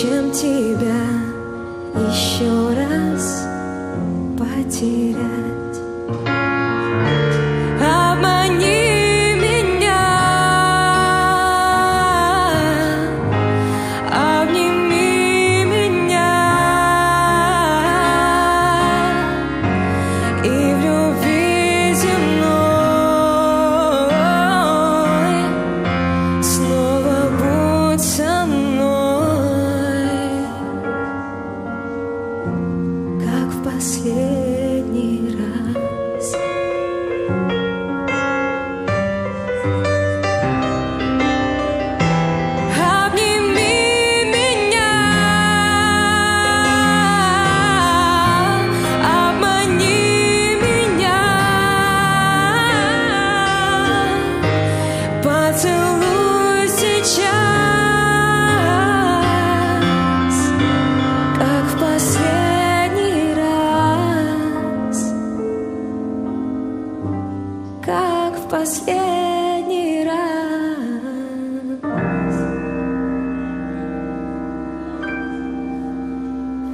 чем тебя еще раз потерять. Обмани меня, обними меня, и в любви земной снова будь со мной, как в последний раз. Обними меня, обмани меня, поцелуй сейчас, как в последний раз, как в последний раз.